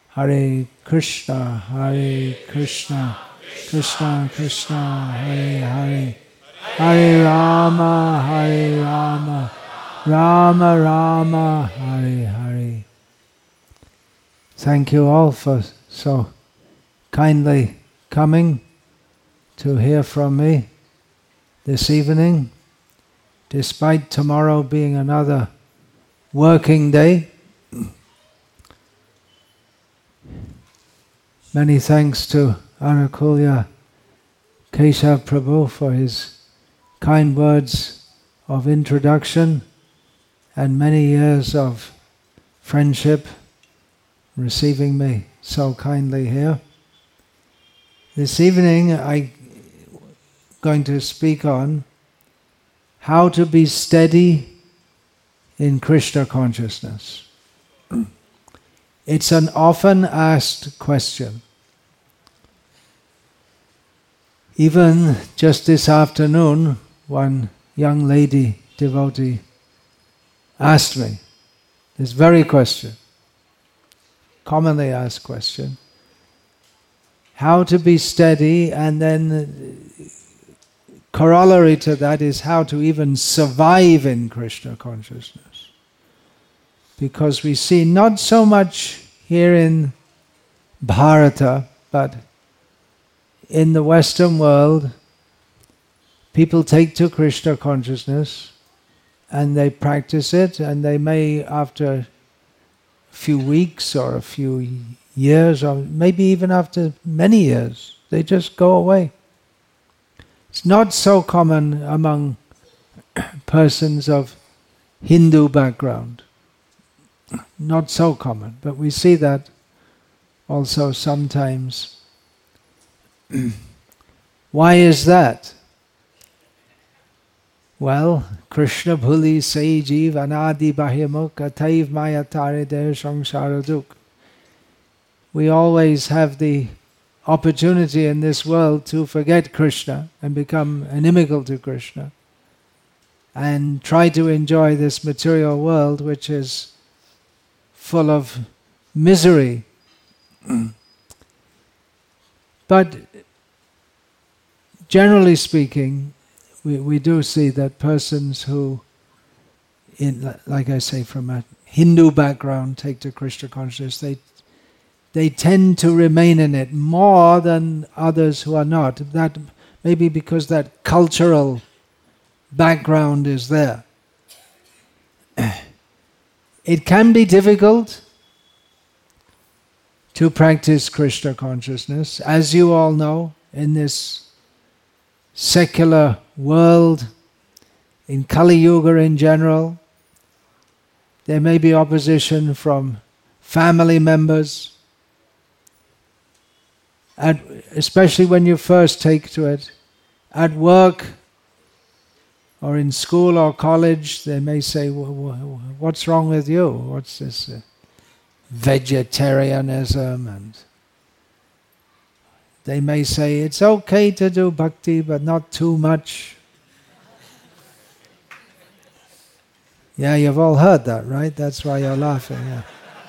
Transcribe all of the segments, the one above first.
Hare Krishna, Krishna Krishna, Hare Hare, Hare Rama, Rama Rama, Hare Hare. Thank you all for so kindly coming to hear from me this evening, despite tomorrow being another working day. Many thanks to Anukulya Keshav Prabhu for his kind words of introduction and many years of friendship, receiving me so kindly here. This evening I'm going to speak on how to be steady in Krishna consciousness. It's an often asked question. Even just this afternoon, one young lady devotee asked me this very question, commonly asked question, how to be steady, and then corollary to that is how to even survive in Krishna consciousness. Because we see not so much here in Bharata, but in the Western world, people take to Krishna consciousness and they practice it, and they may, after a few weeks or a few years, or maybe even after many years, they just go away. It's not so common among persons of Hindu background. Not so common, but we see that also sometimes. Why is that? Well, Krishna bhuli sai jeev anadi bahimuk ataiv mayatare der samsaraduk. We always have the opportunity in this world to forget Krishna and become inimical to Krishna and try to enjoy this material world which is full of misery. But generally speaking, we do see that persons who, like I say, from a Hindu background take to Krishna consciousness, they tend to remain in it more than others who are not. That maybe because that cultural background is there. It can be difficult to practice Krishna consciousness. As you all know, in this secular world, in Kali Yuga in general, there may be opposition from family members, especially when you first take to it. At work or in school or college, they may say, what's wrong with you? What's this vegetarianism? And they may say, it's okay to do bhakti, but not too much. Yeah, you've all heard that, right? That's why you're laughing. Yeah.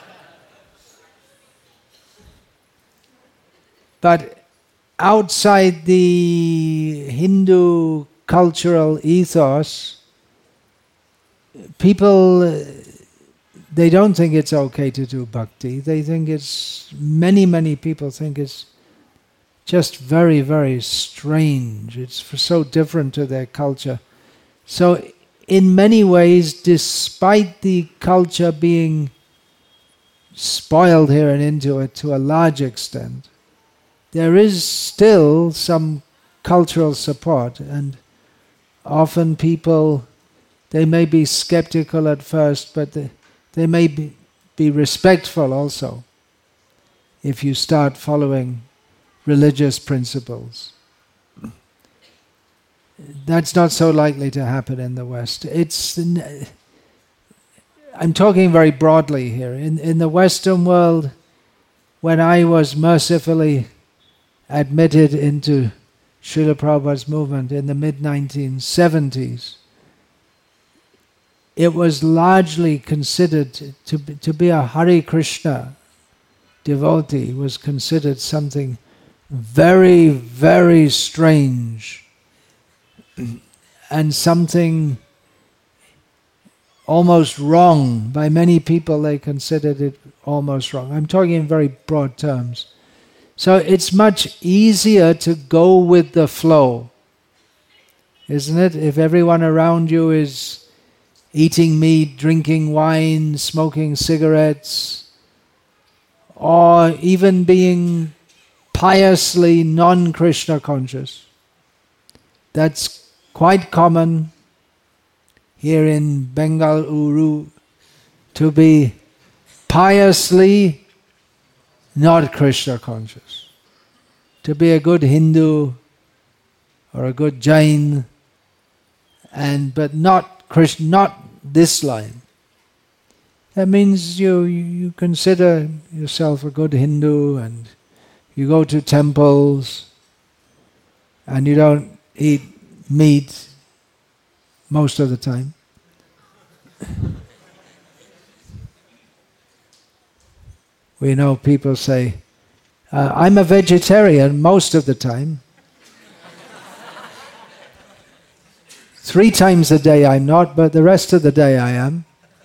But outside the Hindu cultural ethos, people, they don't think it's okay to do bhakti. They think many people think it's just very, very strange. It's so different to their culture. So in many ways, despite the culture being spoiled here and into it to a large extent, there is still some cultural support, and often people, they may be skeptical at first, but they may be respectful also if you start following religious principles. That's not so likely to happen in the West. I'm talking very broadly here. In the Western world, when I was mercifully admitted into Srila Prabhupada's movement in the mid-1970s, it was largely considered to be a Hare Krishna devotee was considered something very, very strange and something almost wrong. By many people they considered it almost wrong. I'm talking in very broad terms. So it's much easier to go with the flow, isn't it? If everyone around you is eating meat, drinking wine, smoking cigarettes, or even being piously non-Krishna conscious. That's quite common here in Bengaluru, to be piously not Krishna conscious. To be a good Hindu or a good Jain, but not Krishna, not this line. That means you consider yourself a good Hindu and you go to temples and you don't eat meat most of the time. We know people say, I'm a vegetarian most of the time. 3 times a day I'm not, but the rest of the day I am.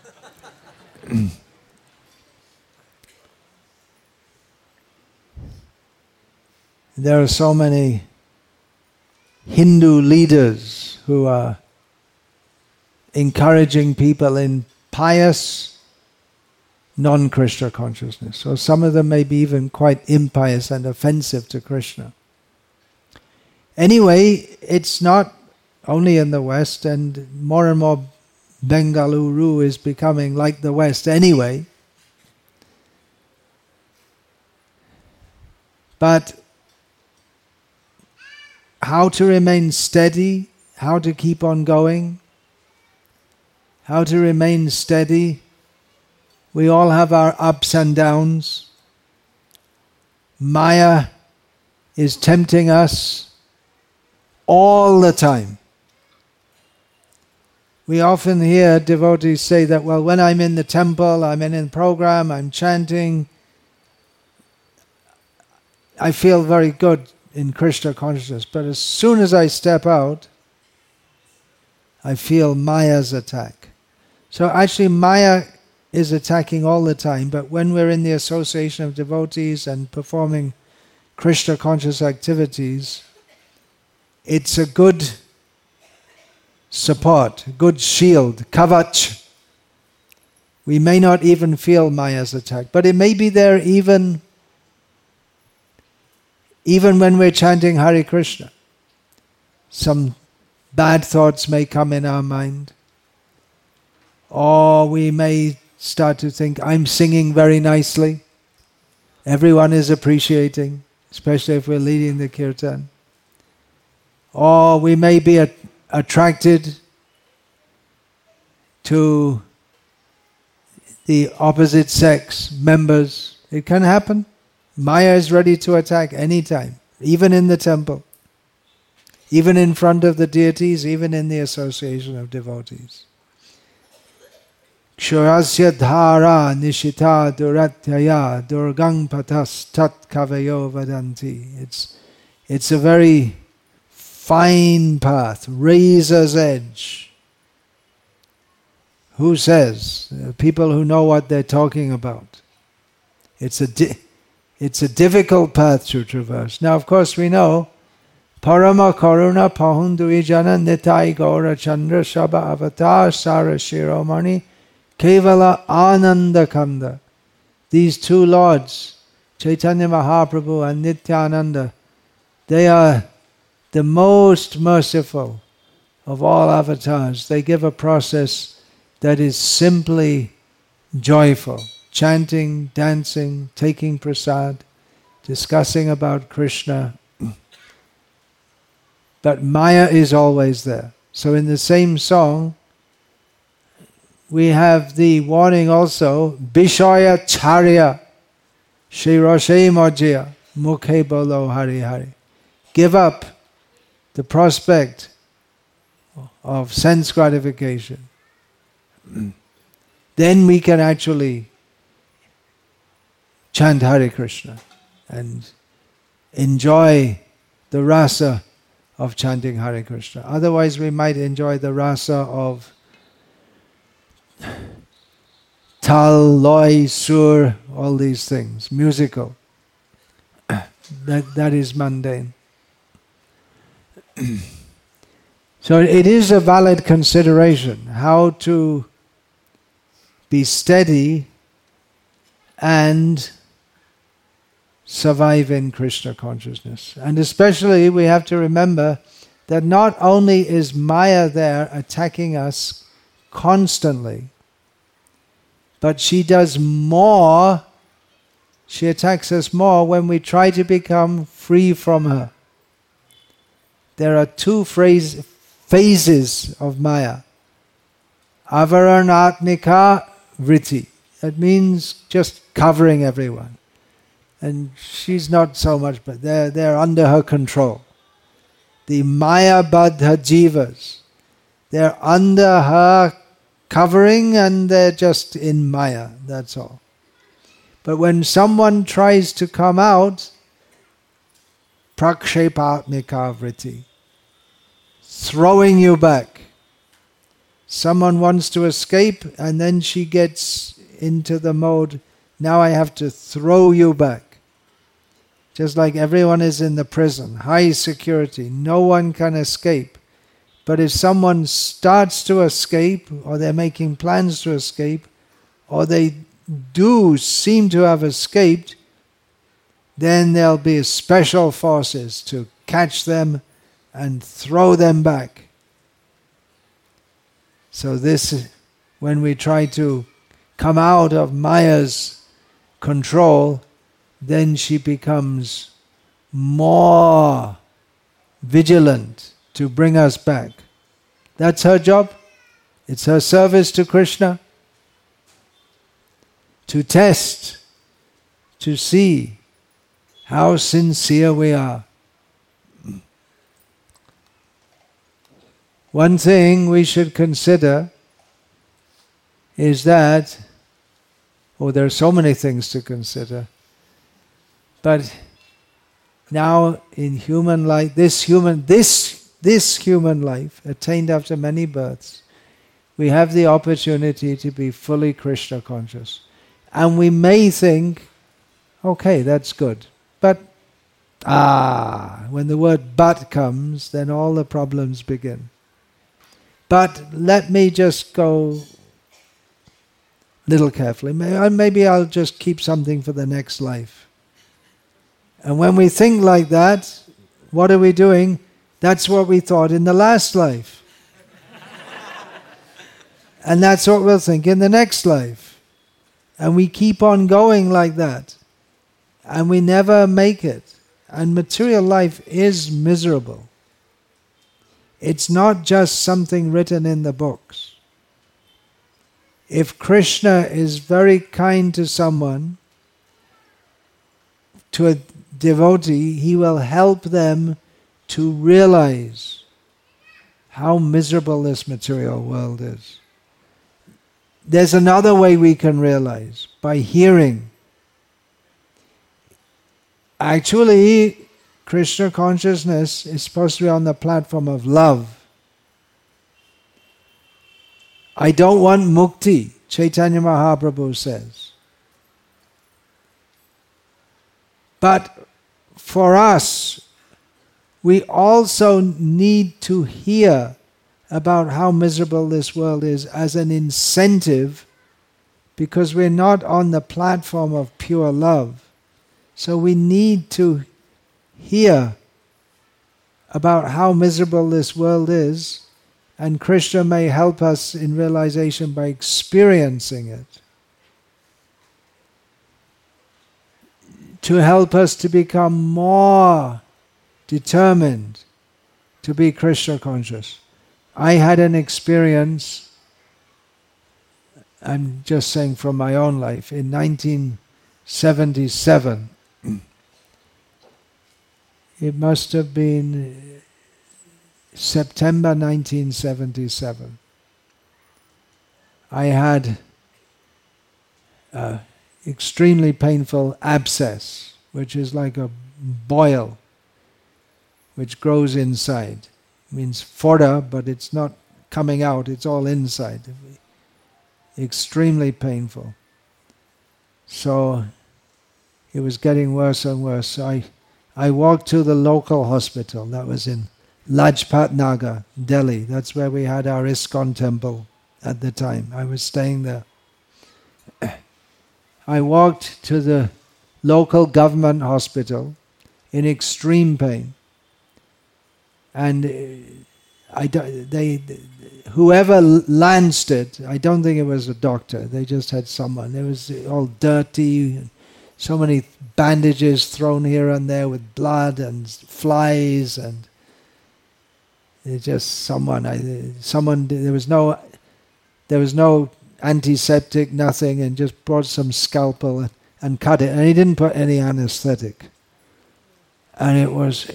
There are so many Hindu leaders who are encouraging people in pious non-Krishna consciousness. So some of them may be even quite impious and offensive to Krishna. Anyway, it's not only in the West, and more Bengaluru is becoming like the West anyway. But how to remain steady, how to keep on going, how to remain steady. We all have our ups and downs. Maya is tempting us all the time. We often hear devotees say that, well, when I'm in the temple, I'm in a program, I'm chanting, I feel very good in Krishna consciousness. But as soon as I step out, I feel Maya's attack. So actually Maya is attacking all the time, but when we're in the association of devotees and performing Krishna conscious activities, it's a good support, good shield, kavach. We may not even feel Maya's attack, but it may be there even when we're chanting Hare Krishna. Some bad thoughts may come in our mind, or we may start to think, I'm singing very nicely, everyone is appreciating, especially if we're leading the kirtan. Or we may be attracted to the opposite sex members. It can happen. Maya is ready to attack any time, even in the temple, even in front of the deities, even in the association of devotees. Kshurasya dhara nishita duratyaya durgang patas tat kavayo vadanti. It's a very fine path, razor's edge. Who says? People who know what they're talking about. It's a difficult path to traverse. Now, of course, we know Parama Karuna Pahundui Jana Nitai Gaura Chandra Shaba Avatar Sara Shiromani Kevala Ananda Kanda. These 2 lords, Chaitanya Mahaprabhu and Nityananda, they are the most merciful of all avatars. They give a process that is simply joyful. Chanting, dancing, taking prasad, discussing about Krishna. But Maya is always there. So in the same song, we have the warning also, Bishaya Charya, Shiroshe Mojya, Mukhe Bolo Hari Hari. Give up the prospect of sense gratification. Then we can actually chant Hare Krishna and enjoy the rasa of chanting Hare Krishna. Otherwise we might enjoy the rasa of tal, loy, sur, all these things, musical. That is mundane. So it is a valid consideration how to be steady and survive in Krishna consciousness. And especially we have to remember that not only is Maya there attacking us constantly, but she does more, she attacks us more when we try to become free from her. There are two phases of Maya. Avaranatmika vritti. That means just covering everyone. And she's not so much, but they're under her control. The Maya Baddha Jivas, they're under her covering and they're just in Maya, that's all. But when someone tries to come out, prakshepatmika vritti, throwing you back. Someone wants to escape and then she gets into the mode, now I have to throw you back. Just like everyone is in the prison, high security, no one can escape. But if someone starts to escape, or they're making plans to escape, or they do seem to have escaped, then there'll be special forces to catch them and throw them back. So this, when we try to come out of Maya's control, then she becomes more vigilant to bring us back. That's her job. It's her service to Krishna. To test, to see how sincere we are. One thing we should consider is that, there are so many things to consider, but now in human life, this human life, attained after many births, we have the opportunity to be fully Krishna conscious. And we may think, okay, that's good. But, when the word but comes, then all the problems begin. But let me just go a little carefully. Maybe I'll just keep something for the next life. And when we think like that, what are we doing? That's what we thought in the last life. And that's what we'll think in the next life. And we keep on going like that. And we never make it. And material life is miserable. It's not just something written in the books. If Krishna is very kind to someone, to a devotee, he will help them to realize how miserable this material world is. There's another way we can realize, by hearing. Actually, Krishna consciousness is supposed to be on the platform of love. I don't want mukti, Chaitanya Mahaprabhu says. But for us, we also need to hear about how miserable this world is as an incentive, because we're not on the platform of pure love. So we need to hear about how miserable this world is, and Krishna may help us in realization by experiencing it, to help us to become more determined to be Krishna conscious. I had an experience, I'm just saying from my own life, in 1977. It must have been September 1977. I had extremely painful abscess, which is like a boil which grows inside. It means fora, but it's not coming out, it's all inside. Extremely painful. So it was getting worse and worse. So I walked to the local hospital. That was in Lajpat Nagar, Delhi. That's where we had our ISKCON temple at the time. I was staying there. I walked to the local government hospital in extreme pain. And whoever lanced it, I don't think it was a doctor, they just had someone. It was all dirty, so many bandages thrown here and there with blood and flies, and it's just someone, there was no antiseptic, nothing, and just brought some scalpel and cut it, and he didn't put any anesthetic. And it was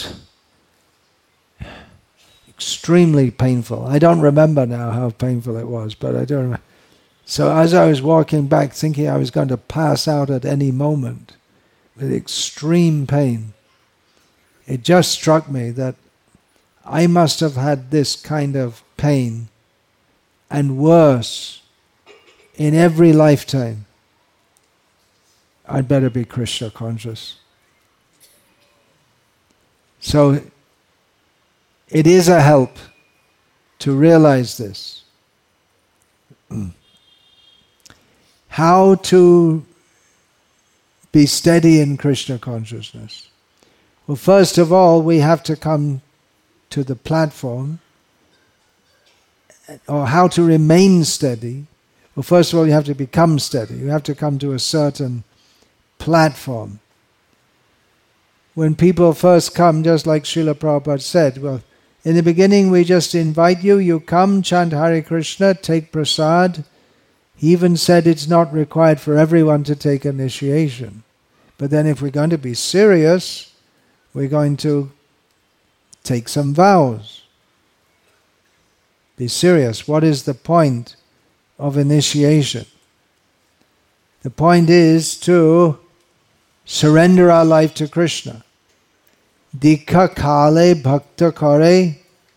extremely painful. I don't remember now how painful it was, but I don't remember. So as I was walking back thinking I was going to pass out at any moment with extreme pain, it just struck me that I must have had this kind of pain and worse in every lifetime. I'd better be Krishna conscious. So it is a help to realize this. How to be steady in Krishna consciousness? Well, first of all, we have to come to the platform. Or how to remain steady? Well, first of all, you have to become steady. You have to come to a certain platform. When people first come, just like Srila Prabhupada said, well, in the beginning we just invite you, you come, chant Hare Krishna, take prasad. He even said it's not required for everyone to take initiation. But then if we're going to be serious, we're going to take some vows. Be serious. What is the point of initiation? The point is to surrender our life to Krishna. Dikha kale bhakta kare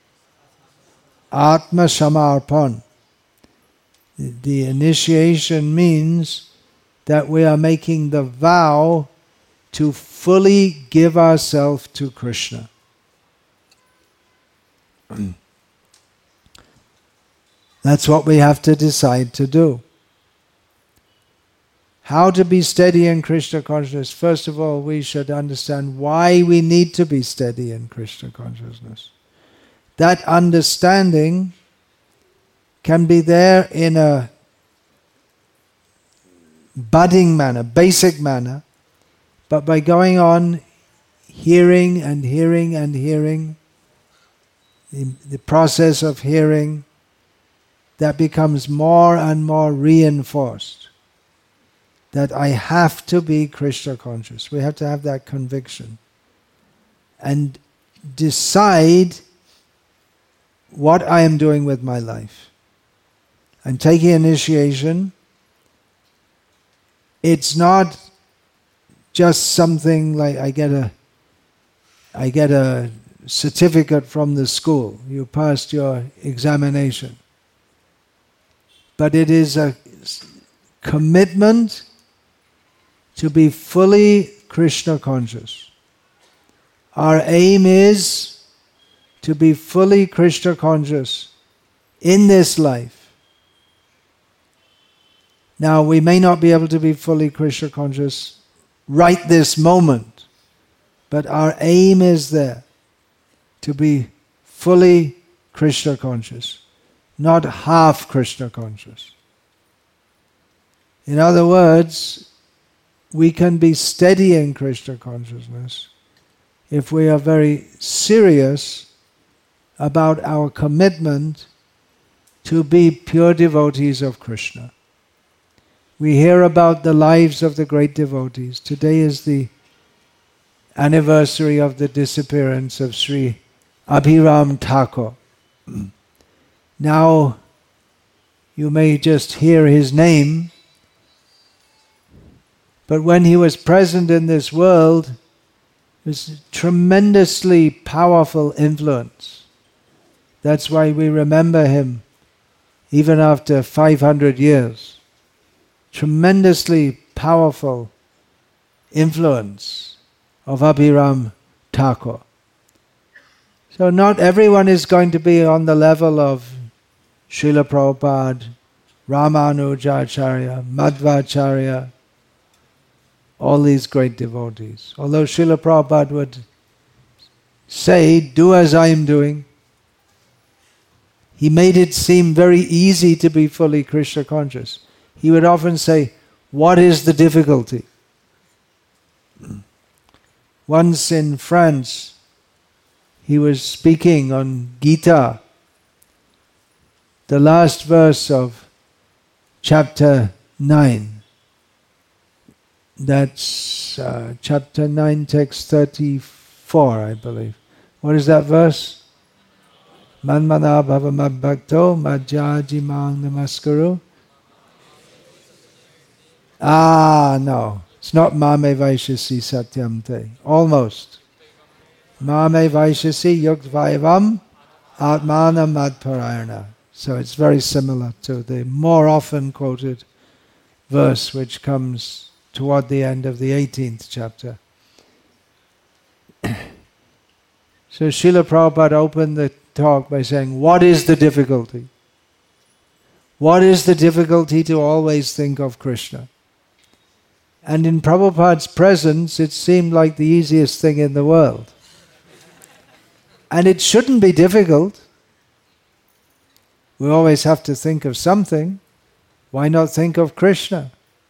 atma samarpan. The initiation means that we are making the vow to fully give ourselves to Krishna. That's what we have to decide to do. How to be steady in Krishna consciousness? First of all, we should understand why we need to be steady in Krishna consciousness. That understanding can be there in a budding manner, basic manner, but by going on hearing and hearing and hearing, the process of hearing, that becomes more and more reinforced. That I have to be Krishna conscious. We have to have that conviction. And decide what I am doing with my life. I'm taking initiation. It's not just something like I get a certificate from the school. You passed your examination. But it is a commitment to be fully Krishna conscious. Our aim is to be fully Krishna conscious in this life. Now, we may not be able to be fully Krishna conscious right this moment, but our aim is there to be fully Krishna conscious, not half Krishna conscious. In other words, we can be steady in Krishna consciousness if we are very serious about our commitment to be pure devotees of Krishna. We hear about the lives of the great devotees. Today is the anniversary of the disappearance of Sri Abhiram Thakur. Now, you may just hear his name, But when he was present in this world, it was a tremendously powerful influence. That's why we remember him even after 500 years. Tremendously powerful influence of Abhiram Thakur. So not everyone is going to be on the level of Srila Prabhupada, Ramanujacharya, Madhvacharya, all these great devotees. Although Srila Prabhupada would say, do as I am doing, he made it seem very easy to be fully Krishna conscious. He would often say, what is the difficulty? Once in France, he was speaking on Gita, the last verse of chapter 9. That's chapter 9, text 34, I believe. What is that verse? Manmana bhava madbhakto madhyaji mang namaskaru. No. It's not mame vaishasi satyam te. Almost. Mame vaishasi yuktvaivam atmana madparayana. So it's very similar to the more often quoted verse which comes toward the end of the 18th chapter. So Srila Prabhupada opened the talk by saying, what is the difficulty? What is the difficulty to always think of Krishna? And in Prabhupada's presence, it seemed like the easiest thing in the world. And it shouldn't be difficult. We always have to think of something. Why not think of Krishna?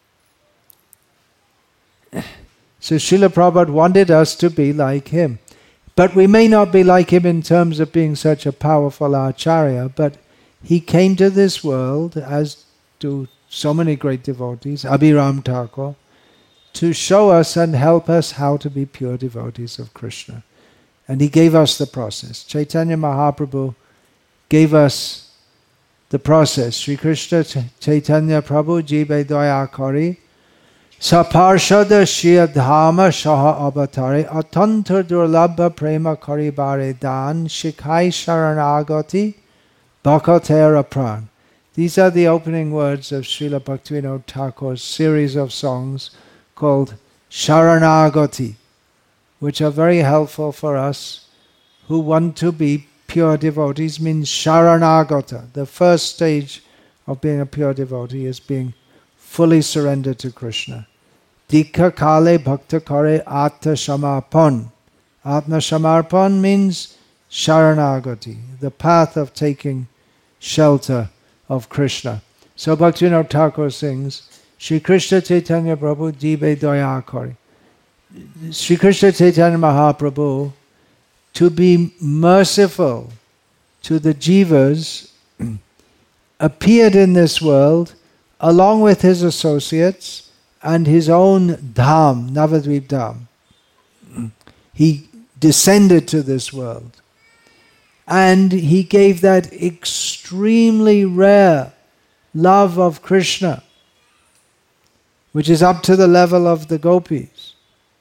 So Srila Prabhupada wanted us to be like him. But we may not be like him in terms of being such a powerful acharya, but he came to this world, as do so many great devotees, Abhiram Thakur, to show us and help us how to be pure devotees of Krishna. And he gave us the process. Chaitanya Mahaprabhu gave us the process. Sri Krishna Chaitanya Prabhu Jibe Daya Kari Saparshada Shriya Dhama Shaha Avatare Atantar Durlabha Prema Kari Bare Dan Shikai Sharanagati Bhakatera Pran. These are the opening words of Srila Bhaktivinoda Thakur's series of songs called Sharanagati, which are very helpful for us who want to be pure devotees. Means Sharanagata. The first stage of being a pure devotee is being fully surrendered to Krishna. Dikha kale bhakta kare atma shamarpan. Atma shamarpan means Sharanagati, the path of taking shelter of Krishna. So Bhaktivinoda Thakur sings, Shri Krishna Chaitanya Prabhu Jibe Daya Kari. Shri Krishna Chaitanya Mahaprabhu, to be merciful to the jivas, appeared in this world along with his associates and his own dham, Navadvip Dham. He descended to this world. And he gave that extremely rare love of Krishna, which is up to the level of the gopis.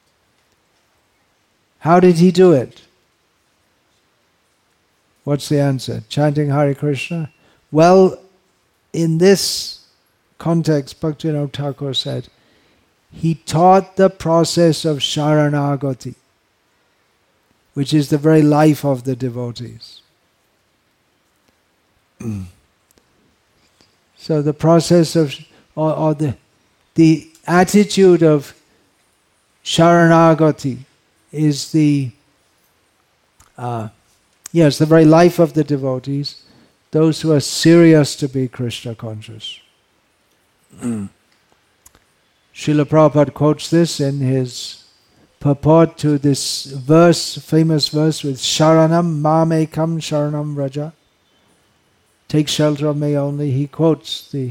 How did he do it? What's the answer? Chanting Hare Krishna? Well, in this context, Bhaktivinoda Thakur said, he taught the process of Sharanagati, which is the very life of the devotees. So the process of, or the attitude of Sharanagati is the very life of the devotees, those who are serious to be Krishna conscious. Srila Prabhupada quotes this in his purport to this verse, famous verse with Sharanam Mamekam Sharanam Raja. Take shelter of me only. He quotes the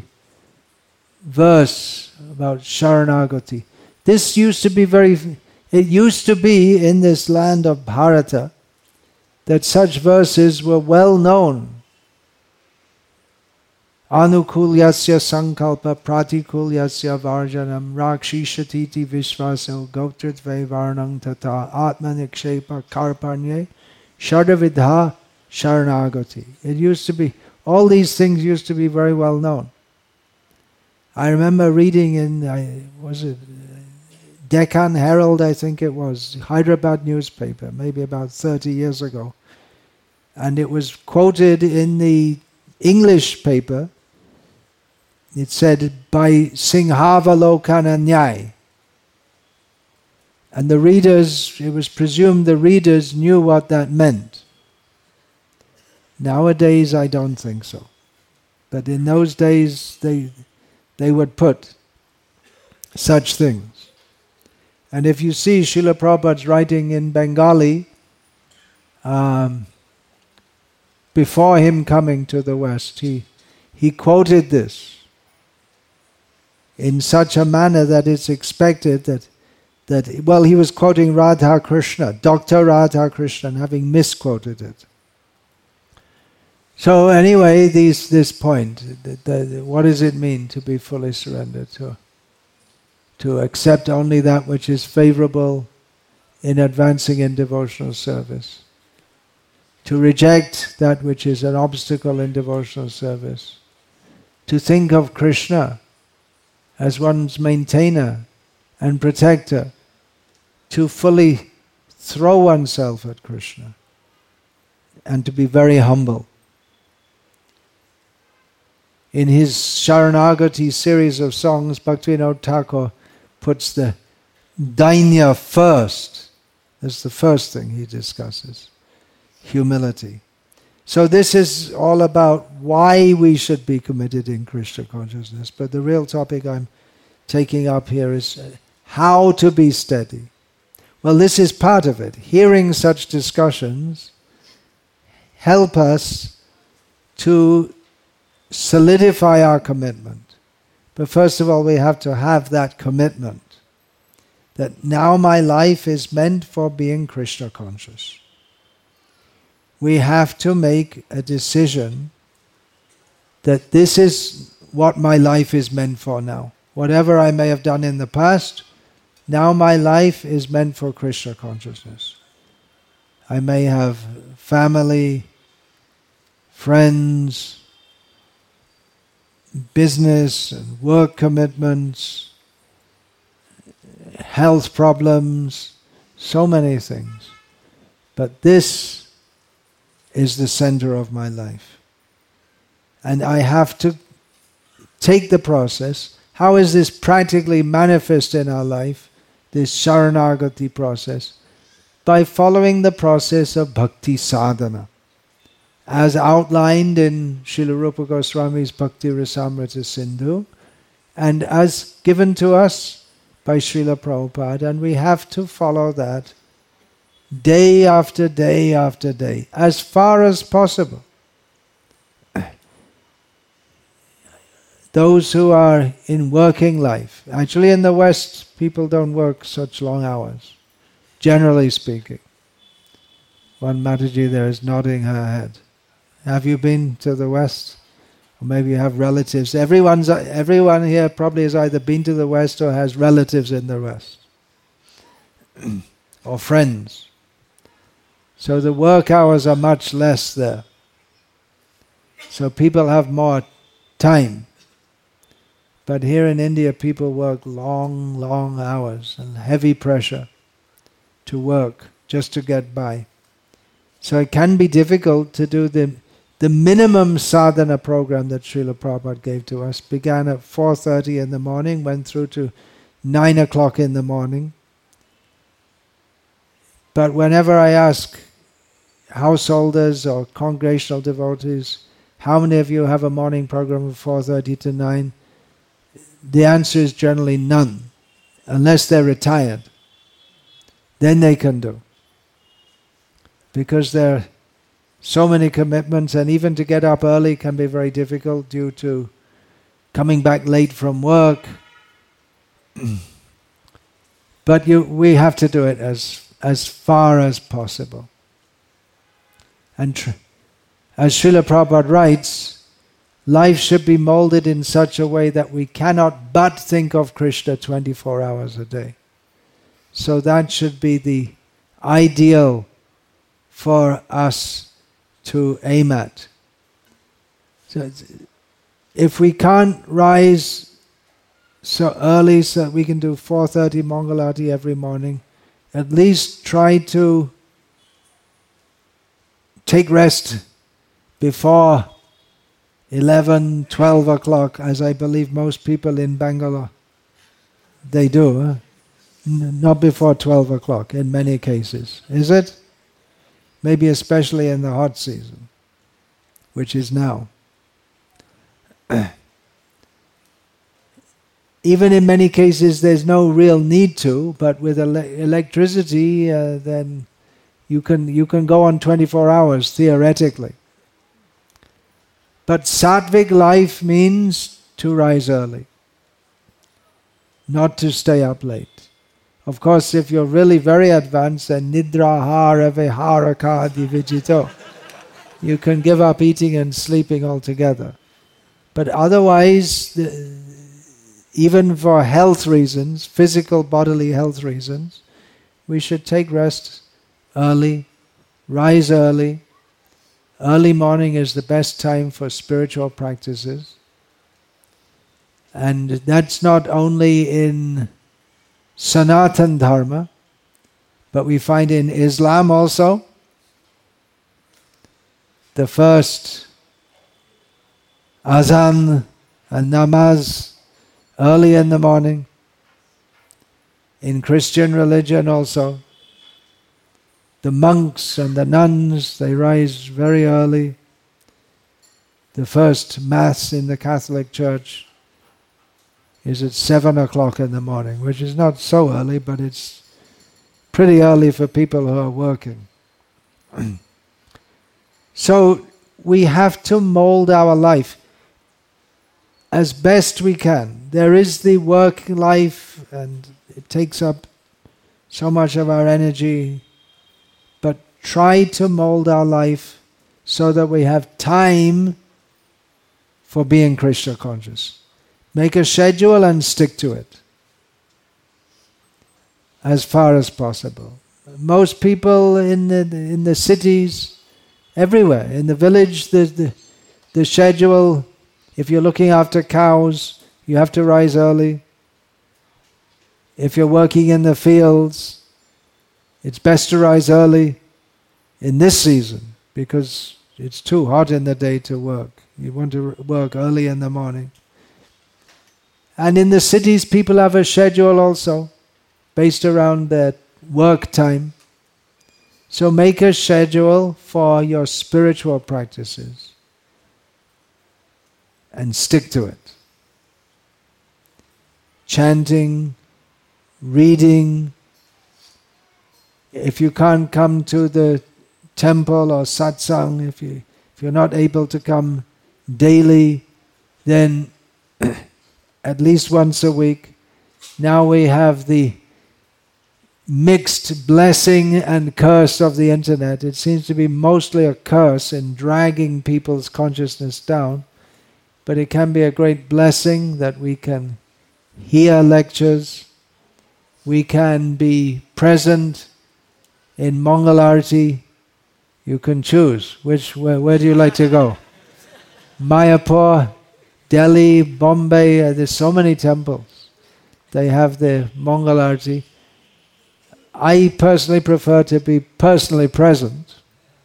verse about Sharanagati. This used to be it used to be in this land of Bharata that such verses were well known Anukulyasya sankalpa pratikulyasya varjanam rakshishati vishvaso gotritve varnang tata atmanikshepa karpanye shadavidha sharanagati. It used to be, all these things used to be very well known. I remember reading in, was it Deccan Herald, I think it was, Hyderabad newspaper, maybe about 30 years ago. And it was quoted in the English paper. It said, by Singhavalokana Nyai. And the readers, it was presumed the readers knew what that meant. Nowadays, I don't think so. But in those days, they would put such things. And if you see Srila Prabhupada's writing in Bengali, before him coming to the West, he quoted this in such a manner that it's expected that well, he was quoting Radha Krishna, Dr. Radha Krishna, having misquoted it. So anyway, this point, what does it mean to be fully surrendered to accept only that which is favorable in advancing in devotional service, to reject that which is an obstacle in devotional service, to think of Krishna as one's maintainer and protector, to fully throw oneself at Krishna, and to be very humble. In his Sharanagati series of songs, Bhaktivinoda Thakur puts the dainya first. That's the first thing he discusses. Humility. So this is all about why we should be committed in Krishna consciousness. But the real topic I'm taking up here is how to be steady. Well, this is part of it. Hearing such discussions help us to solidify our commitment. But first of all, we have to have that commitment that now my life is meant for being Krishna conscious. We have to make a decision that this is what my life is meant for now. Whatever I may have done in the past, now my life is meant for Krishna consciousness. I may have family, friends, business and work commitments, health problems, so many things. But this is the center of my life. And I have to take the process. How is this practically manifest in our life, this Sharanagati process? By following the process of bhakti sadhana, as outlined in Srila Rupa Goswami's Bhakti Rasamrita Sindhu, and as given to us by Srila Prabhupada, and we have to follow that day after day after day, as far as possible. Those who are in working life, actually in the West, people don't work such long hours, generally speaking. One Mataji there is nodding her head. Have you been to the West? Or maybe you have relatives. Everyone here probably has either been to the West or has relatives in the West. Or friends. So the work hours are much less there. So people have more time. But here in India people work long, long hours and heavy pressure to work just to get by. So it can be difficult to do the minimum sadhana program that Srila Prabhupada gave to us. Began at 4:30 in the morning, went through to 9 o'clock in the morning. But whenever I ask householders or congregational devotees, how many of you have a morning program of 4:30 to 9? The answer is generally none, unless they're retired. Then they can do. Because there are so many commitments, and even to get up early can be very difficult due to coming back late from work. But we have to do it as far as possible. And as Srila Prabhupada writes, life should be molded in such a way that we cannot but think of Krishna 24 hours a day. So that should be the ideal for us to aim at. So if we can't rise so early so that we can do 4:30 Mangalarti every morning, at least try to take rest before 11, 12 o'clock, as I believe most people in Bangalore, they do. Huh? Not before 12 o'clock in many cases. Is it? Maybe especially in the hot season, which is now. Even in many cases there's no real need to, but with electricity then you can go on 24 hours theoretically. But sattvic life means to rise early, not to stay up late. Of course, if you're really very advanced, then nidrahara viharaka divijito, you can give up eating and sleeping altogether. But otherwise, even for health reasons, physical bodily health reasons, we should take rest early, rise early. Early morning is the best time for spiritual practices. And that's not only in Sanatan Dharma, but we find in Islam also. The first azan and namaz early in the morning. In Christian religion also, the monks and the nuns, they rise very early. The first Mass in the Catholic Church is at 7 o'clock in the morning, which is not so early, but it's pretty early for people who are working. So we have to mold our life as best we can. There is the work life, and it takes up so much of our energy, but try to mold our life so that we have time for being Krishna conscious. Make a schedule and stick to it as far as possible. Most people in the cities, everywhere, in the village, the schedule, if you're looking after cows, you have to rise early. If you're working in the fields, it's best to rise early in this season because it's too hot in the day to work. You want to work early in the morning. And in the cities, people have a schedule also based around their work time. So make a schedule for your spiritual practices and stick to it. Chanting, reading. If you can't come to the temple or satsang, if you're not able to come daily, then at least once a week. Now we have the mixed blessing and curse of the internet. It seems to be mostly a curse in dragging people's consciousness down, but it can be a great blessing that we can hear lectures, we can be present in Mangalarti. You can choose where do you like to go? Mayapur, Delhi, Bombay, there's so many temples. They have the Mangalarti. I personally prefer to be personally present.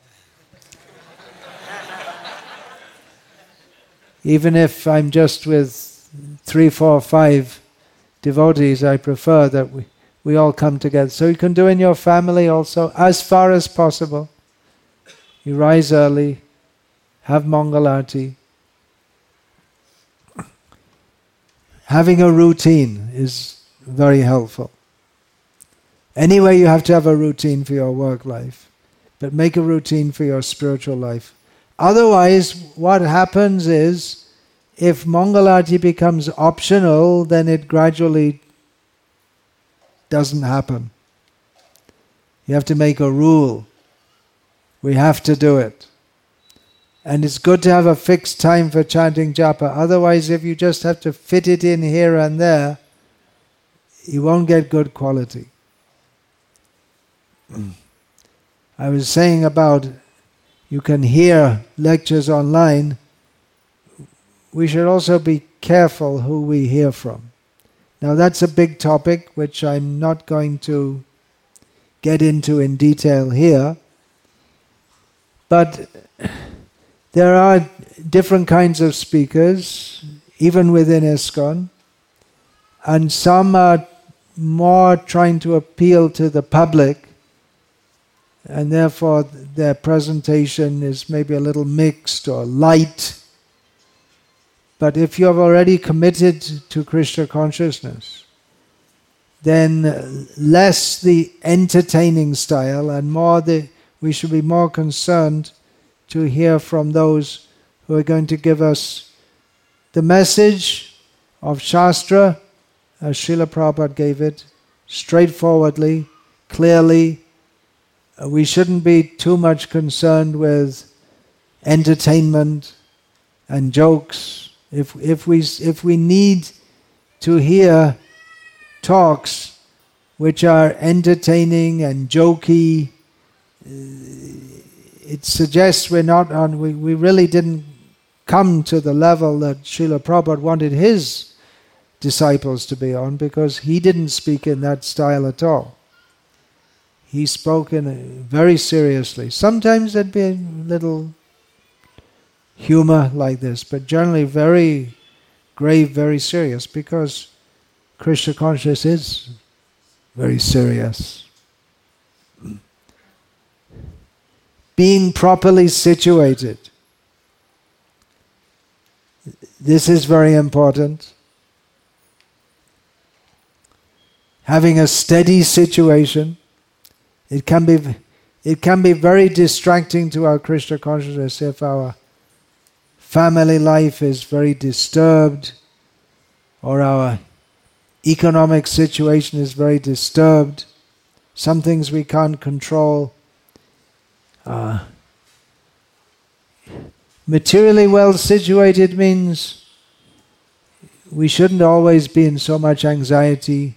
Even if I'm just with 3, 4, 5 devotees, I prefer that we all come together. So you can do in your family also, as far as possible. You rise early, have Mangalarti. Having a routine is very helpful. Anyway, you have to have a routine for your work life, but make a routine for your spiritual life. Otherwise, what happens is, if Mangalarti becomes optional, then it gradually doesn't happen. You have to make a rule. We have to do it. And it's good to have a fixed time for chanting japa. Otherwise, if you just have to fit it in here and there, you won't get good quality. I was saying about you can hear lectures online. We should also be careful who we hear from. Now that's a big topic which I'm not going to get into in detail here. But there are different kinds of speakers, even within ISKCON, and some are more trying to appeal to the public, and therefore their presentation is maybe a little mixed or light. But if you have already committed to Krishna consciousness, then less the entertaining style and more we should be more concerned to hear from those who are going to give us the message of Shastra, as Srila Prabhupada gave it, straightforwardly, clearly. We shouldn't be too much concerned with entertainment and jokes. If we need to hear talks which are entertaining and jokey, it suggests we really didn't come to the level that Srila Prabhupada wanted his disciples to be on, because he didn't speak in that style at all. He spoke very seriously. Sometimes there'd be a little humor like this, but generally very grave, very serious, because Krishna consciousness is very serious. Being properly situated. This is very important. Having a steady situation. It can be very distracting to our Krishna consciousness if our family life is very disturbed, or our economic situation is very disturbed. Some things we can't control. Materially well situated means we shouldn't always be in so much anxiety.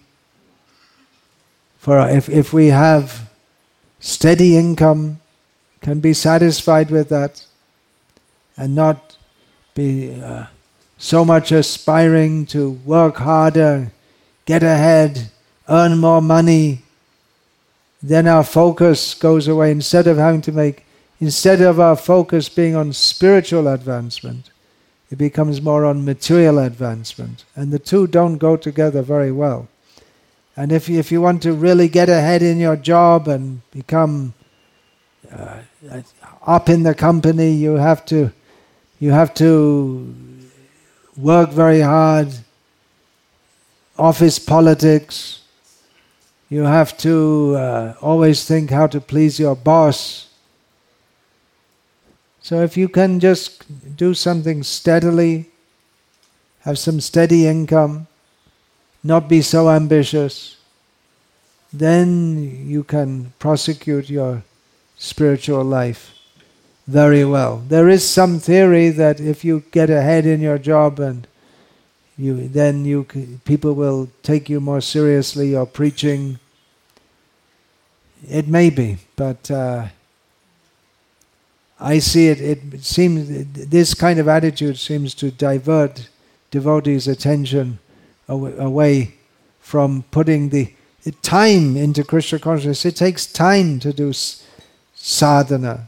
If we have steady income, can be satisfied with that and not be so much aspiring to work harder, get ahead, earn more money. Then our focus goes away. Instead of our focus being on spiritual advancement, it becomes more on material advancement. And the two don't go together very well. And if you want to really get ahead in your job and become up in the company, you have to work very hard. Office politics. You have to always think how to please your boss. So if you can just do something steadily, have some steady income, not be so ambitious, then you can prosecute your spiritual life very well. There is some theory that if you get ahead in your job and people will take you more seriously, your preaching. It may be, but I see it seems this kind of attitude seems to divert devotees' attention away from putting the time into Krishna consciousness. It takes time to do sadhana.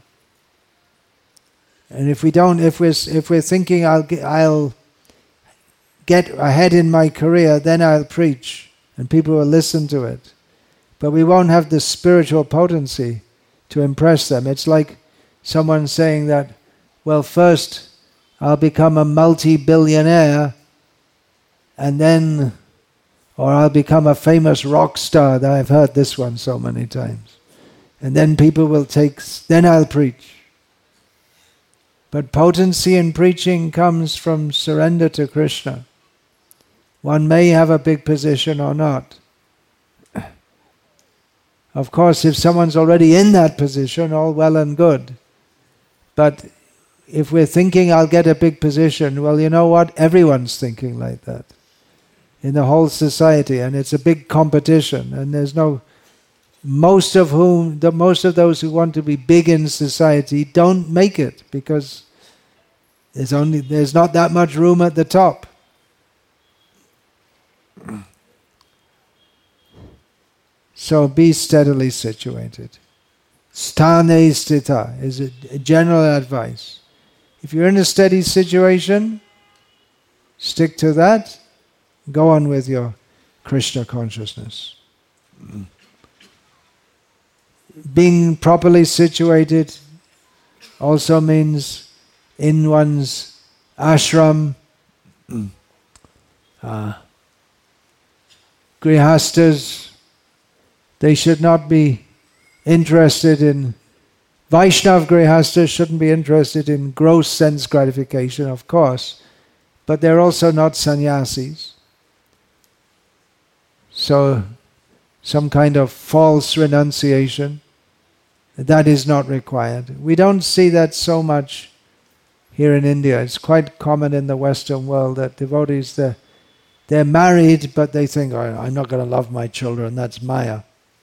And if we're thinking I'll get ahead in my career, then I'll preach and people will listen to it. But we won't have the spiritual potency to impress them. It's like someone saying that, well, first I'll become a multi-billionaire and then, or I'll become a famous rock star. I've heard this one so many times. And then people will then I'll preach. But potency in preaching comes from surrender to Krishna. One may have a big position or not. Of course, if someone's already in that position, all well and good. But if we're thinking I'll get a big position, well, you know what? Everyone's thinking like that in the whole society, and it's a big competition, and there's no... Most of those who want to be big in society don't make it because there's not that much room at the top. So be steadily situated. Sthane sthita is a general advice. If you're in a steady situation, stick to that. Go on with your Krishna consciousness. Being properly situated also means in one's ashram. Grihastas, they should not be interested in... Vaishnav Grihastas shouldn't be interested in gross sense gratification, of course, but they're also not sannyasis. So, some kind of false renunciation, that is not required. We don't see that so much here in India. It's quite common in the Western world that devotees, they're married, but they think, oh, I'm not going to love my children, that's Maya.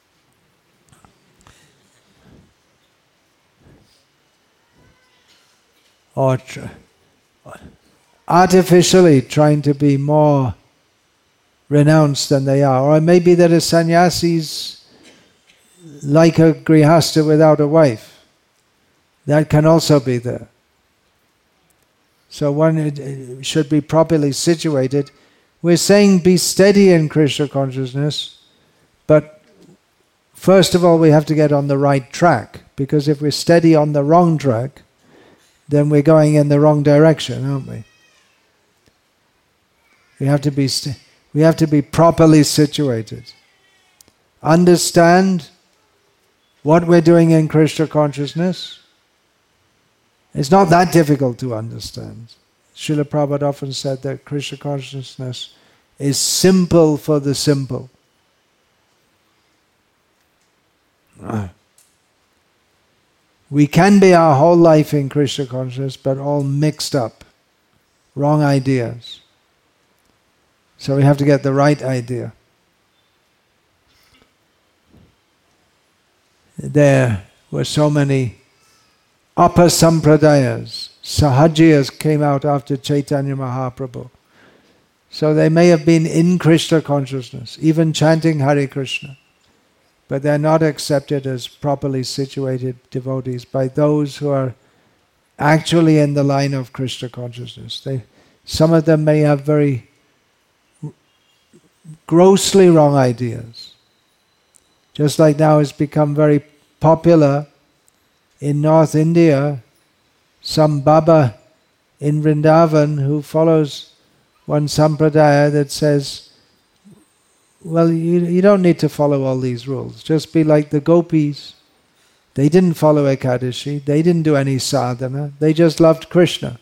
Or artificially trying to be more renounced than they are. Or maybe that a sannyasi's like a grihasta without a wife. That can also be there. So one should be properly situated. We're saying be steady in Krishna consciousness, but first of all we have to get on the right track, because if we're steady on the wrong track, then we're going in the wrong direction, aren't we? We have to be properly situated. Understand what we're doing in Krishna consciousness. It's not that difficult to understand. Srila Prabhupada often said that Krishna consciousness is simple for the simple. We can be our whole life in Krishna consciousness, but all mixed up, wrong ideas. So we have to get the right idea. There were so many Apasampradayas, Sahajiyas came out after Chaitanya Mahaprabhu. So they may have been in Krishna consciousness, even chanting Hare Krishna, but they're not accepted as properly situated devotees by those who are actually in the line of Krishna consciousness. Some of them may have very grossly wrong ideas. Just like now it's become very popular in North India, some Baba in Vrindavan who follows one sampradaya that says, well, you don't need to follow all these rules. Just be like the gopis. They didn't follow Ekadashi. They didn't do any sadhana. They just loved Krishna.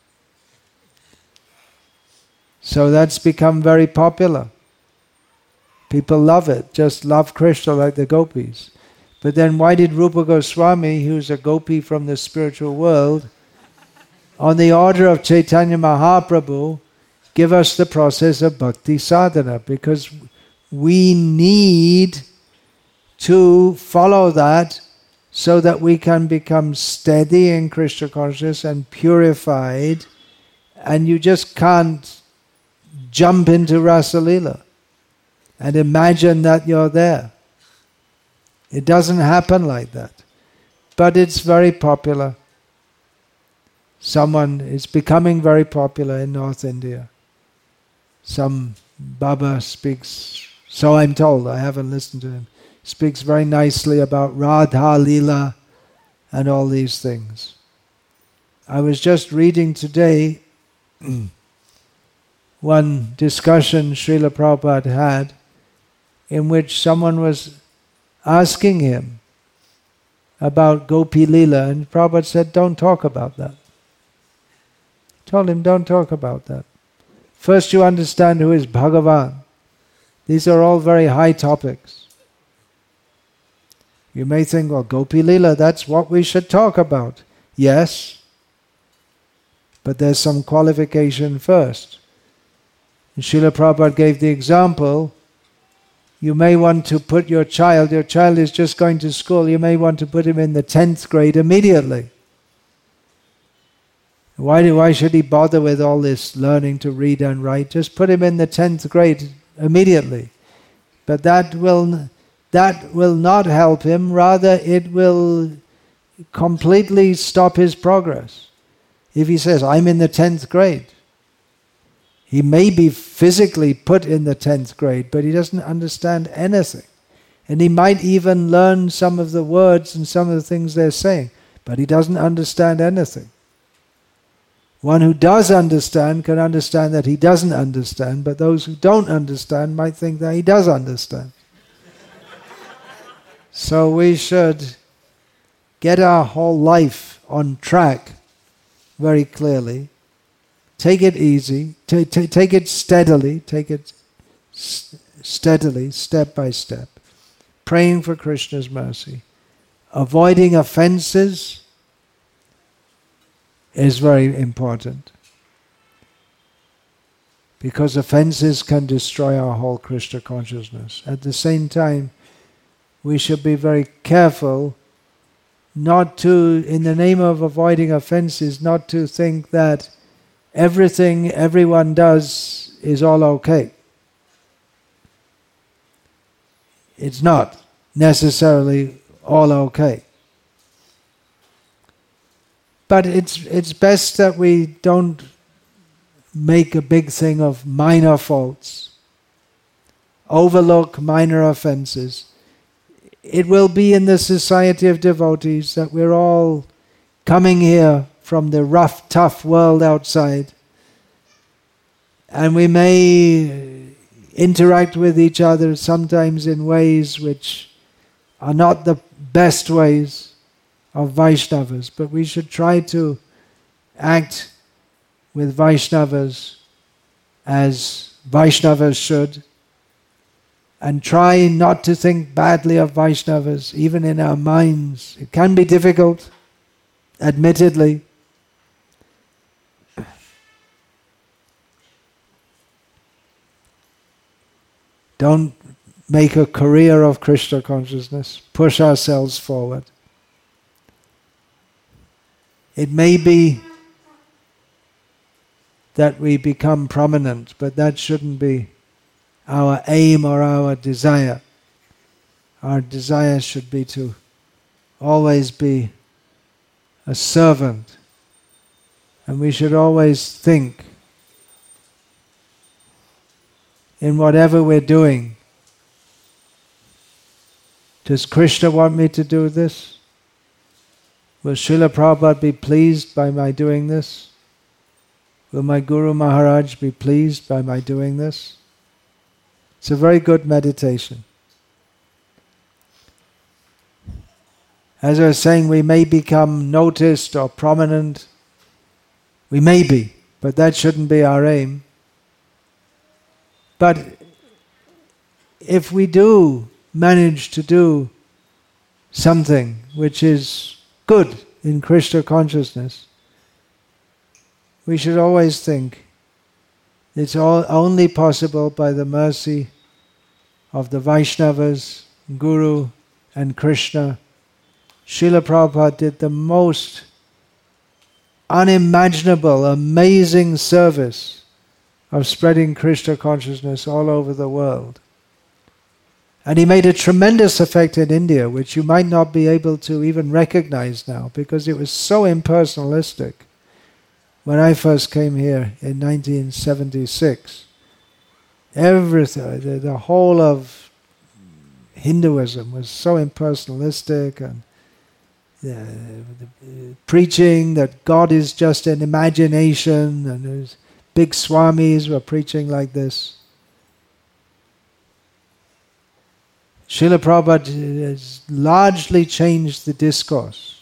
So that's become very popular. People love it. Just love Krishna like the gopis. But then why did Rupa Goswami, who's a gopi from the spiritual world, on the order of Chaitanya Mahaprabhu, give us the process of bhakti sadhana? Because we need to follow that so that we can become steady in Krishna consciousness and purified, and you just can't jump into Rasa Leela and imagine that you're there. It doesn't happen like that. But it's very popular. It's becoming very popular in North India. Some Baba speaks, so I'm told, I haven't listened to him, speaks very nicely about Radha Leela and all these things. I was just reading today one discussion Srila Prabhupada had in which someone was asking him about Gopi Leela, and Prabhupada said, don't talk about that. Told him, don't talk about that. First you understand who is Bhagavan. These are all very high topics. You may think, well, Gopi Leela, that's what we should talk about. Yes, But there's some qualification first. And Srila Prabhupada gave the example, you may want to put your child is just going to school, you may want to put him in the 10th grade immediately. Why should he bother with all this learning to read and write? Just put him in the 10th grade immediately. But that will not help him, rather it will completely stop his progress. If he says, I'm in the 10th grade, he may be physically put in the 10th grade, but he doesn't understand anything. And he might even learn some of the words and some of the things they're saying, but he doesn't understand anything. One who does understand can understand that he doesn't understand, but those who don't understand might think that he does understand. So we should get our whole life on track very clearly. Take it easy, take it steadily, step by step. Praying for Krishna's mercy. Avoiding offenses is very important. Because offenses can destroy our whole Krishna consciousness. At the same time, we should be very careful not to, in the name of avoiding offenses, not to think that everything everyone does is all okay. It's not necessarily all okay. But it's best that we don't make a big thing of minor faults, overlook minor offenses. It will be in the society of devotees that we're all coming here from the rough, tough world outside, and we may interact with each other sometimes in ways which are not the best ways of Vaishnavas, but we should try to act with Vaishnavas as Vaishnavas should, and try not to think badly of Vaishnavas, even in our minds. It can be difficult, admittedly. Don't make a career of Krishna consciousness. Push ourselves forward. It may be that we become prominent, but that shouldn't be our aim or our desire. Our desire should be to always be a servant. And we should always think, in whatever we're doing, does Krishna want me to do this? Will Srila Prabhupada be pleased by my doing this? Will my Guru Maharaj be pleased by my doing this? It's a very good meditation. As I was saying, we may become noticed or prominent. We may be, but that shouldn't be our aim. But if we do manage to do something which is good in Krishna consciousness, we should always think it's only possible by the mercy of the Vaishnavas, Guru and Krishna. Srila Prabhupada did the most unimaginable, amazing service of spreading Krishna consciousness all over the world. And he made a tremendous effect in India, which you might not be able to even recognize now, because it was so impersonalistic. When I first came here in 1976, everything, the whole of Hinduism was so impersonalistic, and preaching that God is just an imagination, and there's big swamis were preaching like this. Srila Prabhupada has largely changed the discourse,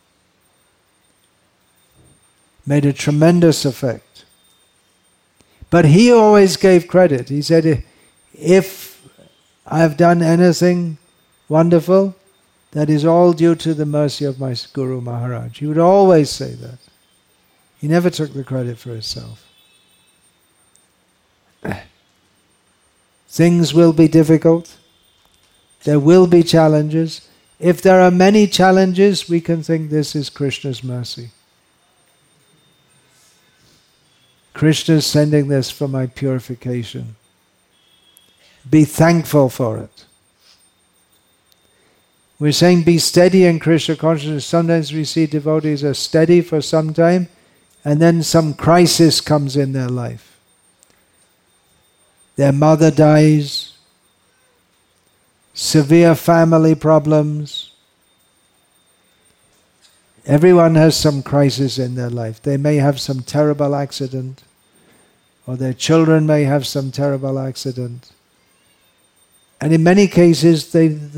made a tremendous effect. But he always gave credit. He said, if I've done anything wonderful, that is all due to the mercy of my Guru Maharaj. He would always say that. He never took the credit for himself. Things will be difficult. There will be challenges. If there are many challenges, we can think this is Krishna's mercy. Krishna is sending this for my purification. Be thankful for it. We're saying be steady in Krishna consciousness. Sometimes we see devotees are steady for some time, and then some crisis comes in their life. Their mother dies, severe family problems. Everyone has some crisis in their life. They may have some terrible accident, or their children may have some terrible accident. And in many cases,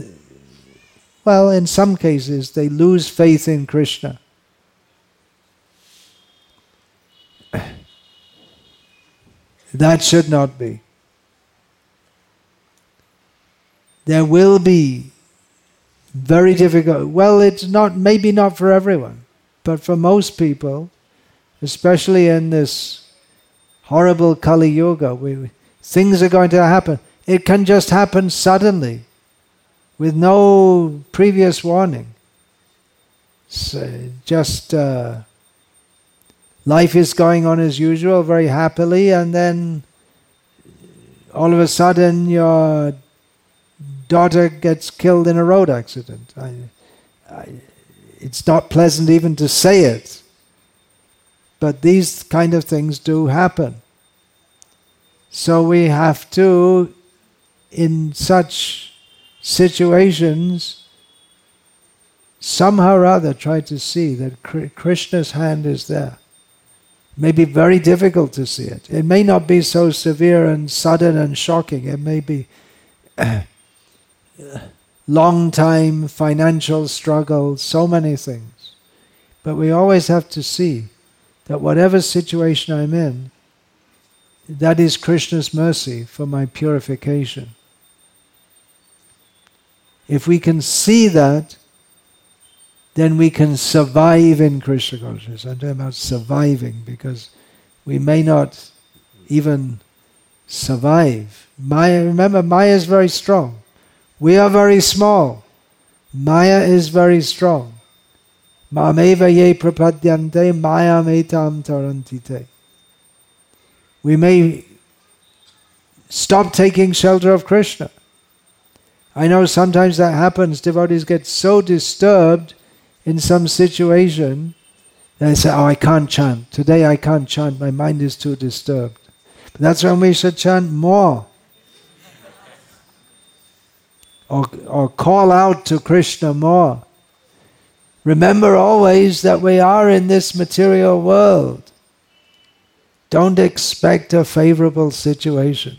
in some cases, they lose faith in Krishna. That should not be. There will be very difficult. Well, it's not, maybe not for everyone, but for most people, especially in this horrible Kali Yuga, things are going to happen. It can just happen suddenly, with no previous warning. So life is going on as usual, very happily, and then all of a sudden your daughter gets killed in a road accident. It's not pleasant even to say it, but these kind of things do happen. So we have to, in such situations, somehow or other try to see that Krishna's hand is there. It may be very difficult to see it. It may not be so severe and sudden and shocking. It may be long time financial struggle, so many things. But we always have to see that whatever situation I'm in, that is Krishna's mercy for my purification. If we can see that, then we can survive in Krishna consciousness. I'm talking about surviving, because we may not even survive. Remember, Maya is very strong. We are very small. Maya is very strong. Mameva ye prapadyante mayam etam tarantite. We may stop taking shelter of Krishna. I know sometimes that happens. Devotees get so disturbed in some situation, they say, I can't chant. Today I can't chant. My mind is too disturbed. But that's when we should chant more. Or call out to Krishna more. Remember always that we are in this material world. Don't expect a favorable situation.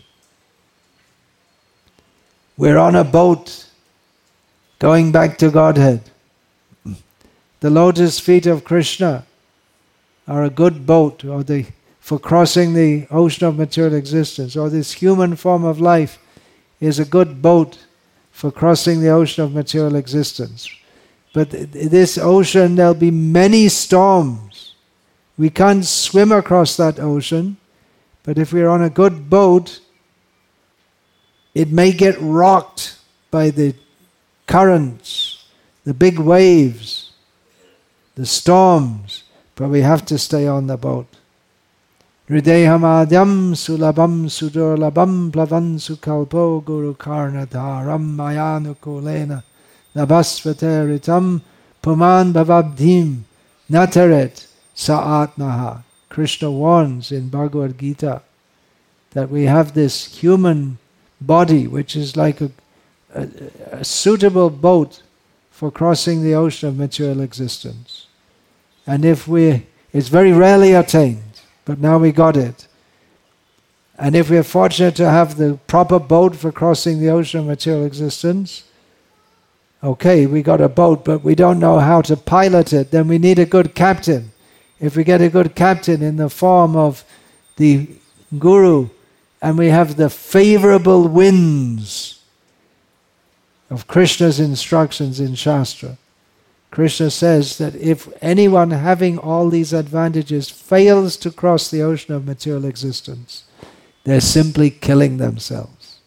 We're on a boat going back to Godhead. The lotus feet of Krishna are a good boat for crossing the ocean of material existence, or this human form of life is a good boat for crossing the ocean of material existence. But this ocean, there'll be many storms. We can't swim across that ocean, but if we're on a good boat, it may get rocked by the currents, the big waves, the storms, but we have to stay on the boat. Hridehamadhyam sulabham sudurlabham plavan sukalpo guru karnadharam mayanukulena nabhasvataritam puman bhavabdhim nataret sa'atmaha. Krishna warns in Bhagavad Gita that we have this human body which is like a suitable boat for crossing the ocean of material existence. And it's very rarely attained, but now we got it. And if we're fortunate to have the proper boat for crossing the ocean of material existence, okay, we got a boat, but we don't know how to pilot it, then we need a good captain. If we get a good captain in the form of the Guru, and we have the favorable winds of Krishna's instructions in Shastra, Krishna says that if anyone having all these advantages fails to cross the ocean of material existence, they're simply killing themselves.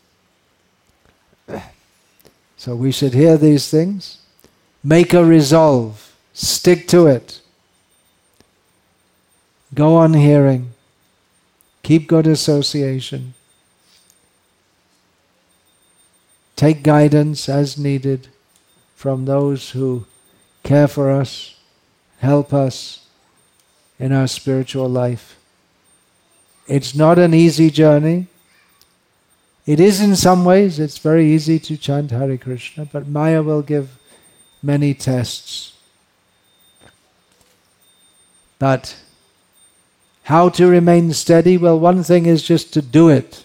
So we should hear these things, make a resolve, stick to it, go on hearing, keep good association, take guidance as needed from those who care for us, help us in our spiritual life. It's not an easy journey. It is in some ways, it's very easy to chant Hare Krishna, but Maya will give many tests. But how to remain steady? Well, one thing is just to do it.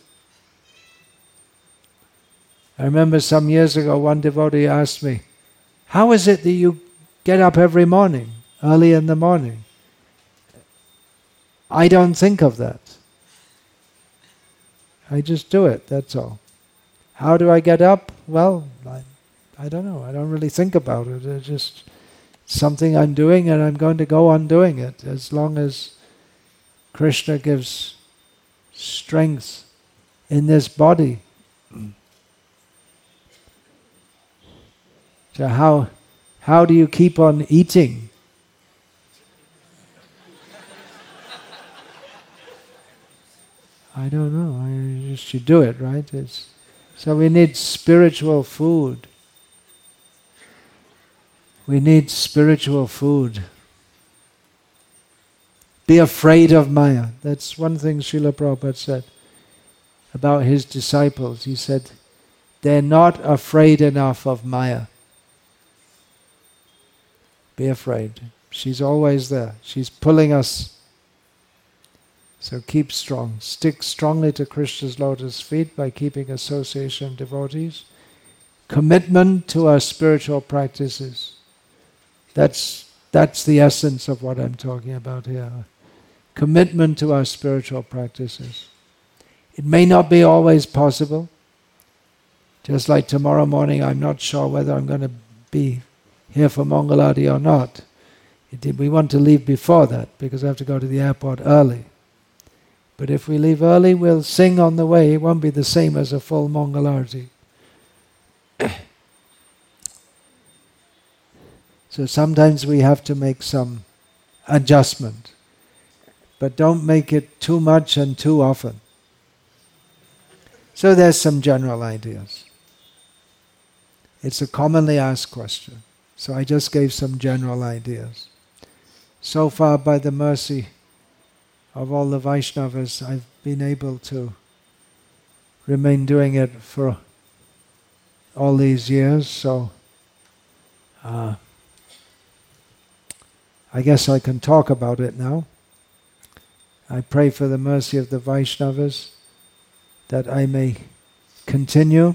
I remember some years ago one devotee asked me, how is it that you get up every morning, early in the morning? I don't think of that. I just do it, that's all. How do I get up? Well, I don't know. I don't really think about it. It's just something I'm doing and I'm going to go on doing it as long as Krishna gives strength in this body. So how do you keep on eating? I don't know. You do it, right? So we need spiritual food. We need spiritual food. Be afraid of Maya. That's one thing Srila Prabhupada said about his disciples. He said, they're not afraid enough of Maya. Be afraid. She's always there. She's pulling us. So keep strong. Stick strongly to Krishna's lotus feet by keeping association of devotees. Commitment to our spiritual practices. That's the essence of what I'm talking about here. Commitment to our spiritual practices. It may not be always possible. Just like tomorrow morning, I'm not sure whether I'm going to be here for Mangalarti or not. We want to leave before that because I have to go to the airport early. But if we leave early, we'll sing on the way. It won't be the same as a full Mangalarti. So sometimes we have to make some adjustment. But don't make it too much and too often. So there's some general ideas. It's a commonly asked question. So I just gave some general ideas. So far, by the mercy of all the Vaishnavas, I've been able to remain doing it for all these years, so I guess I can talk about it now. I pray for the mercy of the Vaishnavas that I may continue.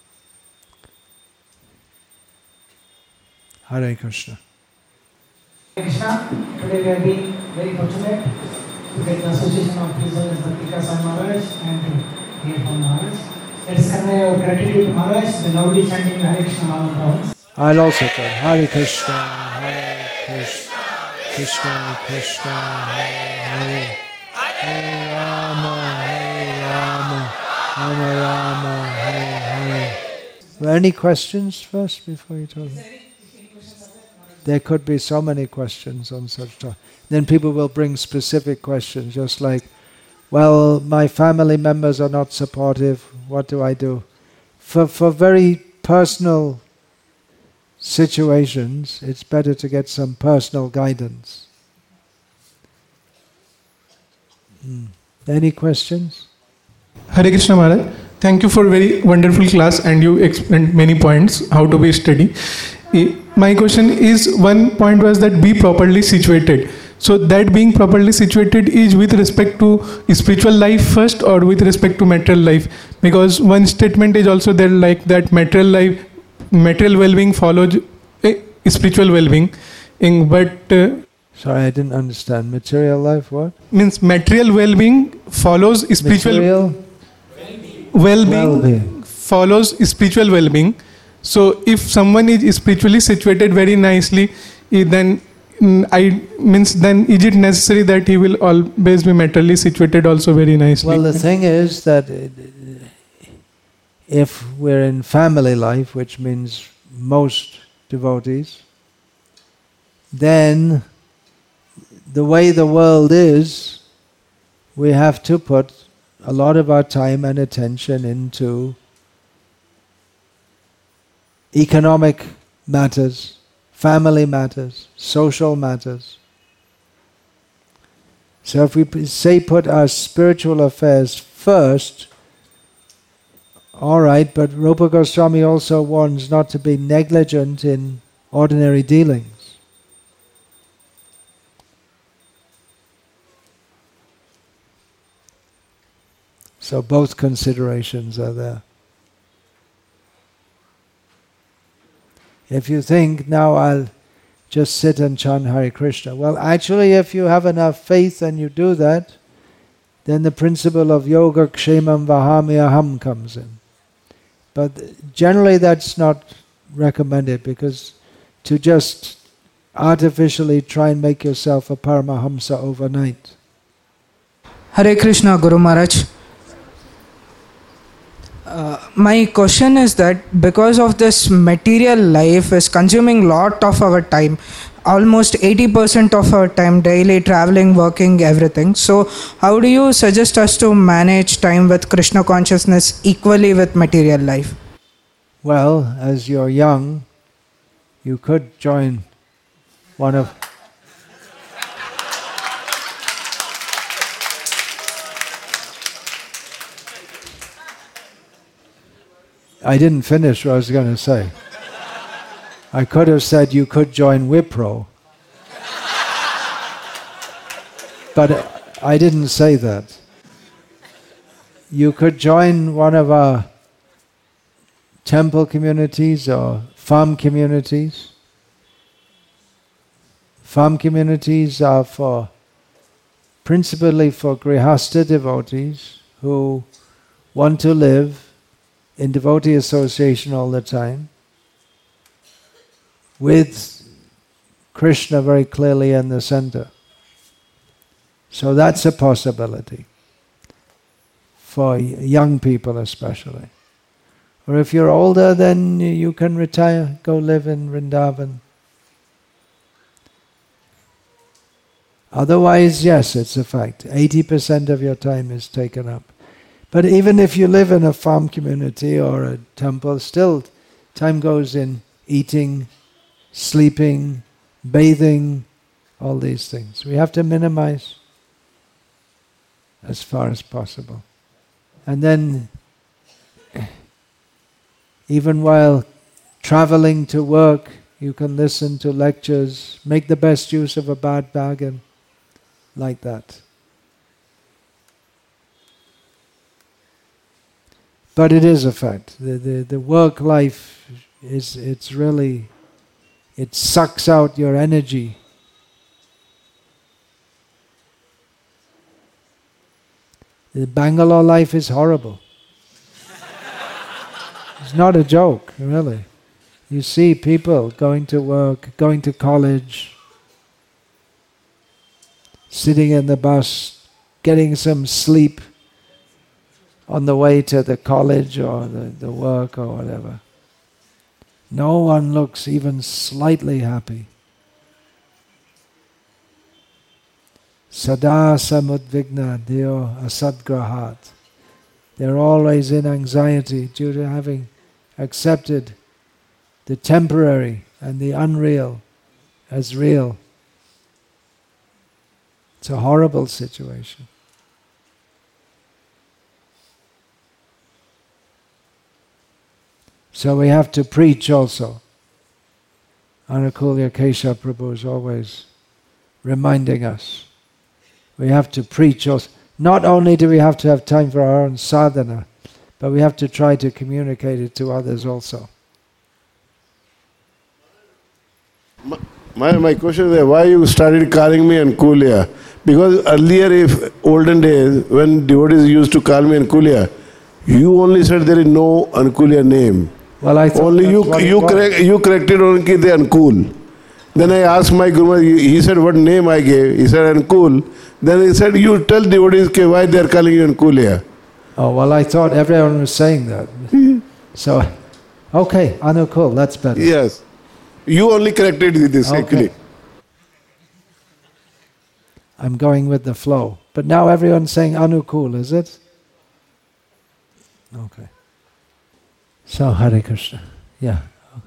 Hare Krishna. Hare Krishna. Today we have been very fortunate to get the association of His Holiness Bhakti Swami Maharaj and to hear from Maharaj. Let us convey our gratitude to Maharaj, the loudly chanting Hare Krishna Mahamantra. I'll also tell Hare Krishna, Hare Krishna, Krishna Krishna, Hare Hare, Hare Rama, Rama Rama, Hare Hare. Were there any questions first before you talk? There could be so many questions on such topic. Then people will bring specific questions, just like, well, my family members are not supportive, what do I do? For very personal situations, it's better to get some personal guidance. Any questions? Hare Krishna Maharaj, thank you for a very wonderful class and you explained many points, how to be steady. My question is, one point was that be properly situated. So that being properly situated is with respect to spiritual life first or with respect to material life? Because one statement is also there like that material well-being follows spiritual well-being. Sorry, I didn't understand. Material life, what? Means material well-being follows spiritual well-being follows spiritual well-being. So if someone is spiritually situated very nicely, then then is it necessary that he will always be materially situated also very nicely? Well, the thing is that if we're in family life, which means most devotees, then the way the world is, we have to put a lot of our time and attention into economic matters, family matters, social matters. So if we say put our spiritual affairs first, all right, but Rupa Goswami also warns not to be negligent in ordinary dealings. So both considerations are there. If you think, now I'll just sit and chant Hare Krishna. Well, actually, if you have enough faith and you do that, then the principle of yoga kshemam vahami aham comes in. But generally that's not recommended, because to just artificially try and make yourself a Paramahamsa overnight. Hare Krishna, Guru Maharaj. My question is that because of this material life is consuming lot of our time, almost 80% of our time daily, traveling, working, everything. So how do you suggest us to manage time with Krishna consciousness equally with material life? Well, as you're young, you could join one of... I didn't finish what I was going to say. I could have said you could join Wipro. But I didn't say that. You could join one of our temple communities or farm communities. Farm communities are principally for Grihastha devotees who want to live in devotee association all the time, with Krishna very clearly in the center. So that's a possibility, for young people especially. Or if you're older, then you can retire, go live in Vrindavan. Otherwise, yes, it's a fact. 80% of your time is taken up. But even if you live in a farm community or a temple, still time goes in eating, sleeping, bathing, all these things. We have to minimize as far as possible. And then, even while traveling to work, you can listen to lectures, make the best use of a bad bargain, like that. But it is a fact. The work life it's really, it sucks out your energy. The Bangalore life is horrible. It's not a joke, really. You see people going to work, going to college, sitting in the bus, getting some sleep on the way to the college or the work or whatever. No one looks even slightly happy. Sada samudvigna deo asadgrahat. They're always in anxiety due to having accepted the temporary and the unreal as real. It's a horrible situation. So we have to preach also. Anukulya Kesha Prabhu is always reminding us. We have to preach also. Not only do we have to have time for our own sadhana, but we have to try to communicate it to others also. My question is why you started calling me Anukulya? Because earlier, if olden days, when devotees used to call me Anukulya, you only said there is no Anukulya name. Well, I thought Only you corrected only the Ankul. Then I asked my Guru, he said what name I gave. He said Ankul. Then he said, you tell devotees why they are calling you Ankul here. Oh, well, I thought everyone was saying that. So, okay, Anukul, that's better. Yes. You only corrected this actually. I'm going with the flow. But now everyone's saying Anukul, is it? Okay. So, Hare Krishna. Yeah.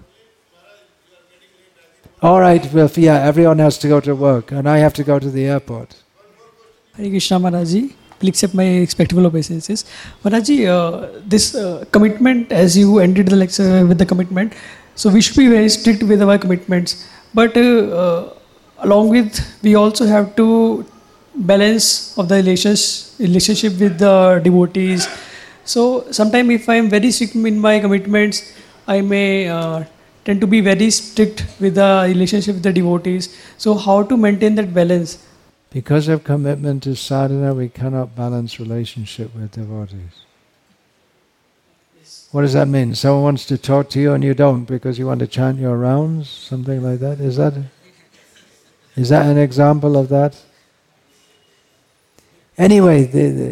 All right, well, yeah, everyone has to go to work, and I have to go to the airport. Hare Krishna Maharaji, please accept my respectful obeisances. Maharaji, this commitment, as you ended the lecture with the commitment, so we should be very strict with our commitments. But along with, we also have to balance of the relationship with the devotees. So sometimes if I am very strict in my commitments, I may tend to be very strict with the relationship with the devotees. So how to maintain that balance? Because of commitment to sadhana, we cannot balance relationship with devotees. What does that mean? Someone wants to talk to you and you don't because you want to chant your rounds? Something like that? Is that an example of that? Anyway,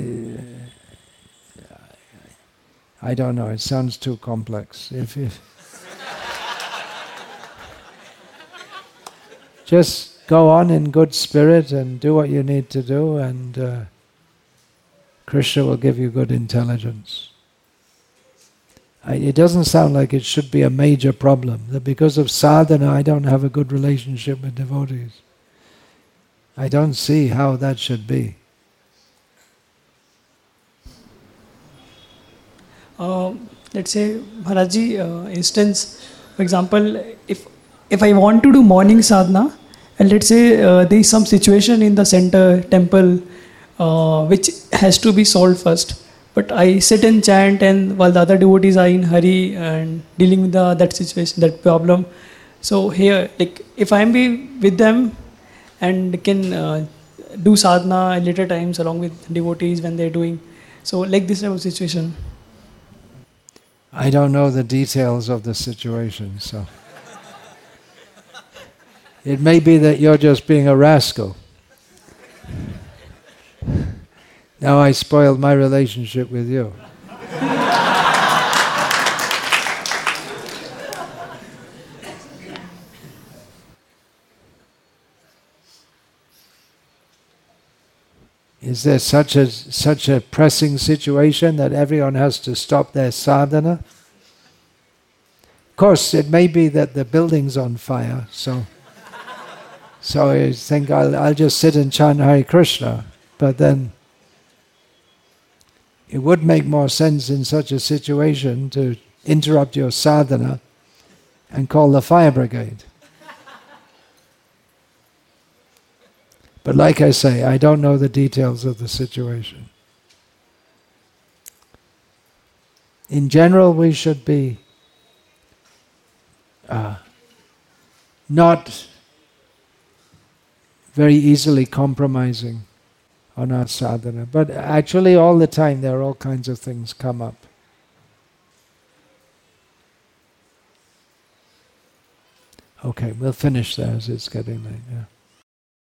I don't know, it sounds too complex. If just go on in good spirit and do what you need to do, and Krishna will give you good intelligence. It doesn't sound like it should be a major problem, that because of sadhana I don't have a good relationship with devotees. I don't see how that should be. Let's say, Maharaji, instance, for example, if I want to do morning sadhana, and let's say there is some situation in the center temple which has to be solved first, but I sit and chant, and while the other devotees are in hurry and dealing with that situation, that problem. So here, like, if I am with them and can do sadhana at later times along with devotees when they are doing, so like this type of situation. I don't know the details of the situation, so it may be that you're just being a rascal. Now I spoiled my relationship with you. Is there such a pressing situation that everyone has to stop their sadhana? Of course, it may be that the building's on fire, so you think I'll just sit and chant Hare Krishna, but then it would make more sense in such a situation to interrupt your sadhana and call the fire brigade. But like I say, I don't know the details of the situation. In general, we should be not very easily compromising on our sadhana. But actually all the time there are all kinds of things come up. Okay, we'll finish there as it's getting late. Yeah.